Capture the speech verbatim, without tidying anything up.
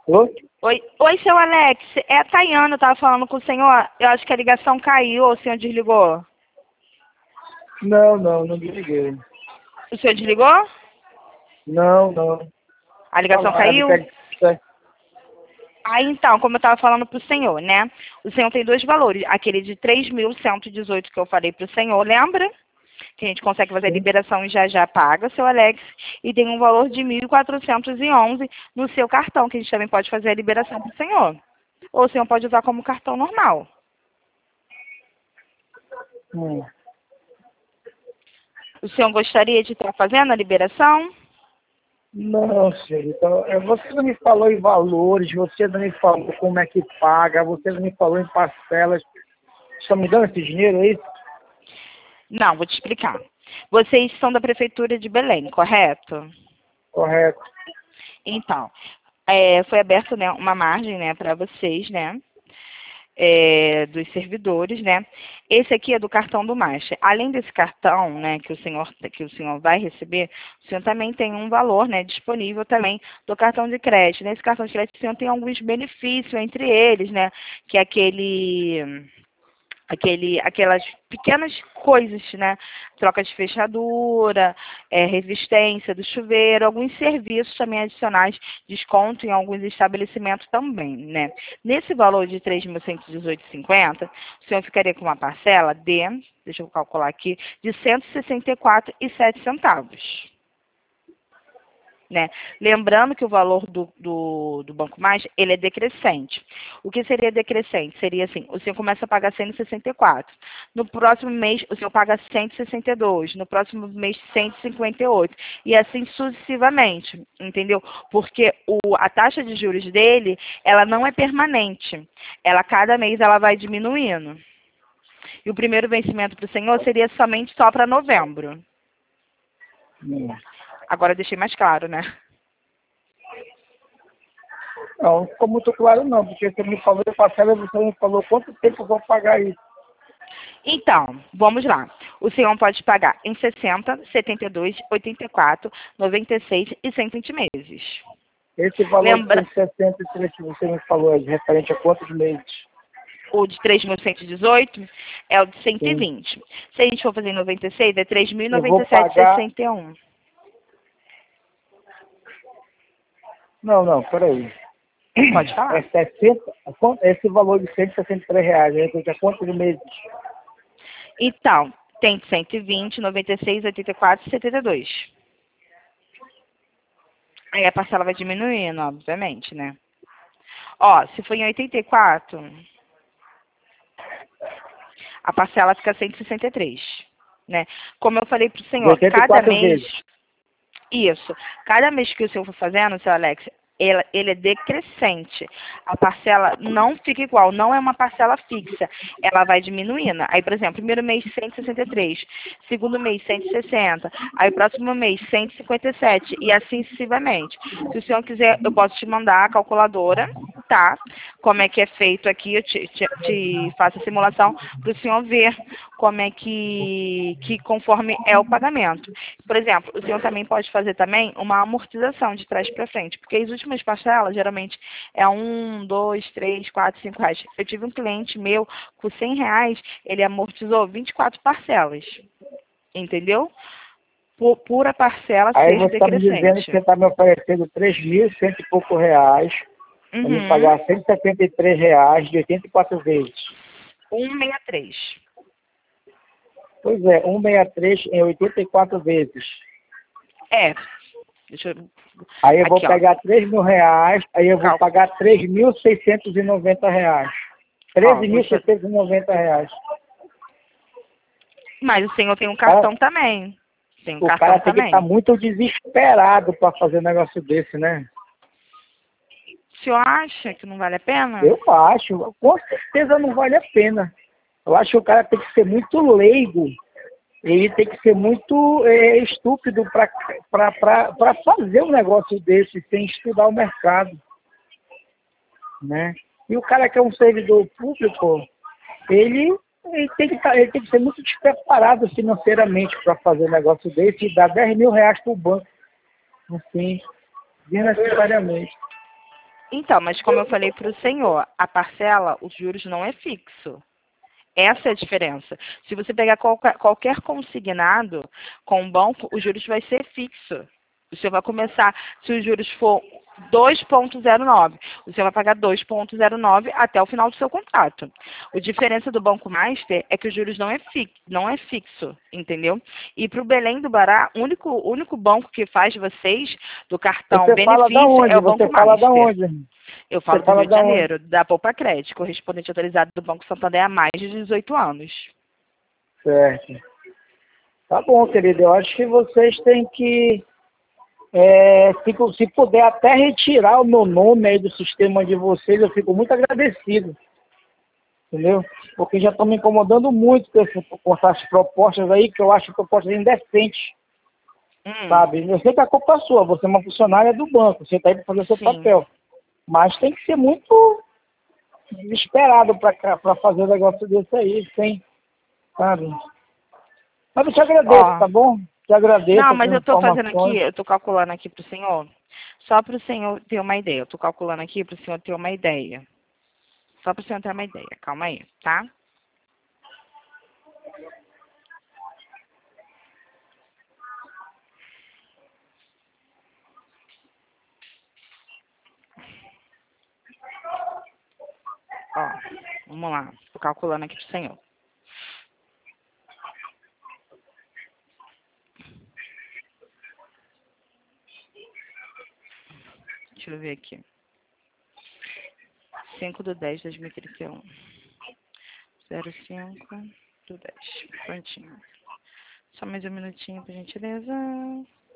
Oi? Oi, oi, seu Alex. É a Tayana, eu tava falando com o senhor. Eu acho que a ligação caiu ou o senhor desligou? Não, não, não desliguei. O senhor desligou? Não, não. A ligação Fala, me caiu? pede- Aí, então, como eu estava falando para o senhor, né? O senhor tem dois valores. Aquele de três mil cento e dezoito que eu falei para o senhor, lembra? Que a gente consegue fazer a Sim. liberação e já já paga, seu Alex. E tem um valor de mil quatrocentos e onze no seu cartão, que a gente também pode fazer a liberação para o senhor. Ou o senhor pode usar como cartão normal. Hum. O senhor gostaria de estar fazendo a liberação? Não, senhorita. é, Você não me falou em valores, você não me falou como é que paga, você não me falou em parcelas. Está me dando esse dinheiro, é isso? Não, vou te explicar. Vocês são da Prefeitura de Belém, correto? Correto. Então, é, foi aberta, né, uma margem, né, para vocês, né, é, dos servidores, né. Esse aqui é do cartão do Master. Além desse cartão, né, que o senhor que o senhor vai receber, o senhor também tem um valor, né, disponível também do cartão de crédito. Nesse cartão de crédito, o senhor tem alguns benefícios entre eles, né, que é aquele aquele, aquelas pequenas coisas, né? Troca de fechadura, é, resistência do chuveiro, alguns serviços também adicionais, desconto em alguns estabelecimentos também, né? Nesse valor de três mil cento e dezoito reais e cinquenta centavos, o senhor ficaria com uma parcela de, deixa eu calcular aqui, de cento e sessenta e quatro reais e sete centavos. Né? Lembrando que o valor do, do, do Banco Mais, ele é decrescente. O que seria decrescente? Seria assim, o senhor começa a pagar cento e sessenta e quatro. No próximo mês, o senhor paga cento e sessenta e dois. No próximo mês, cento e cinquenta e oito. E assim sucessivamente, entendeu? Porque o, a taxa de juros dele, ela não é permanente. Ela, cada mês, ela vai diminuindo. E o primeiro vencimento para o senhor seria somente só para novembro. Hum. Agora eu deixei mais claro, né? Não, não ficou muito claro não, porque você me falou de parcela, você me falou quanto tempo eu vou pagar isso. Então, vamos lá. O senhor pode pagar em sessenta, setenta e dois, oitenta e quatro, noventa e seis e cento e vinte meses. Esse valor de Lembra, cento e sessenta e três que você me falou é referente a quantos meses? o de três mil cento e dezoito é o de cento e Sim. vinte. Se a gente for fazer em noventa e seis, é três mil Eu noventa vou e sete pagar... e sessenta e um. Não, não, peraí. Pode É falar. sessenta, esse valor de cento e sessenta e três reais, é referente a quantos meses? Então, tem cento e vinte, noventa e seis, oitenta e quatro e setenta e dois. Aí a parcela vai diminuindo, obviamente, né? Ó, se for em oitenta e quatro, a parcela fica cento e sessenta e três, né? Como eu falei para o De senhor, oitenta e cada quatro mês, vezes. isso, cada mês que o senhor for fazendo, seu Alex, ele, ele é decrescente. A parcela não fica igual, não é uma parcela fixa. Ela vai diminuindo. Aí, por exemplo, primeiro mês cento e sessenta e três, segundo mês cento e sessenta, aí próximo mês cento e cinquenta e sete e assim sucessivamente. Se o senhor quiser, eu posso te mandar a calculadora, tá? Como é que é feito aqui, eu te, te, te faço a simulação para o senhor ver como é que, que conforme é o pagamento. Por exemplo, o senhor também pode fazer também uma amortização de trás para frente, porque as últimas parcelas geralmente é um, dois, três, quatro, cinco reais. Eu tive um cliente meu com cem reais, ele amortizou vinte e quatro parcelas, entendeu? Por pura parcela Aí seja você está me dizendo que decrescente. você está me oferecendo três mil e cento e pouco reais para me Uhum. pagar cento e setenta e três reais de oitenta e quatro vezes. cento e sessenta e três. Pois é, cento e sessenta e três em oitenta e quatro vezes. É. Deixa eu... Aí eu vou Aqui, ó. pegar três mil reais, aí eu vou Cal... pagar três mil seiscentos e noventa reais. Ó, treze mil você... seiscentos e noventa reais. Mas o senhor tem um O cara, cartão também. Tem um o cara cartão tem que estar também. muito desesperado para fazer um negócio desse, né? O senhor acha que não vale a pena? Eu acho, com certeza não vale a pena. Eu acho que o cara tem que ser muito leigo, ele tem que ser muito é, estúpido para fazer um negócio desse sem estudar o mercado, né? E o cara que é um servidor público, ele, ele, tem, que, tá- ele tem que ser muito despreparado financeiramente para fazer um negócio desse e dar dez mil reais para o banco, assim, desnecessariamente. Então, mas como eu falei para o senhor, a parcela, os juros não é fixo. Essa é a diferença. Se você pegar qualquer, qualquer consignado com o banco, os juros vai ser fixo. O senhor vai começar, se os juros for dois ponto zero nove, o senhor vai pagar dois ponto zero nove até o final do seu contrato. A diferença do Banco Master é que os juros não é, fi, não é fixo, entendeu? E para o Belém do Pará, o único, único banco que faz vocês do cartão Você fala da benefício é onde? o Banco Você fala da Master. onde? Eu Você falo do fala Rio de da onde? Janeiro, da Poupa Crédito, correspondente autorizado do Banco Santander há mais de dezoito anos. Certo. Tá bom, querido. Eu acho que vocês têm que, é, se, se puder até retirar o meu nome aí do sistema de vocês, eu fico muito agradecido. Entendeu? Porque já estão me incomodando muito com, esse, com essas propostas aí, que eu acho propostas indecentes. Hum, Sabe? Eu sei que a culpa é sua, você é uma funcionária do banco, você está aí para fazer o seu sim. papel. Mas tem que ser muito desesperado para fazer um negócio desse aí, sem, sabe? Mas eu te agradeço, Ó, tá bom? Te agradeço não, as mas eu estou fazendo aqui, informações. eu estou calculando aqui para o senhor, só para o senhor ter uma ideia. Eu estou calculando aqui para o senhor ter uma ideia. Só para o senhor ter uma ideia. Calma aí, tá? Ó, vamos lá. Estou calculando aqui para o senhor. Deixa eu ver aqui. cinco de dez de dois mil e trinta e um. zero cinco do dez. Prontinho. Só mais um minutinho, por gentileza.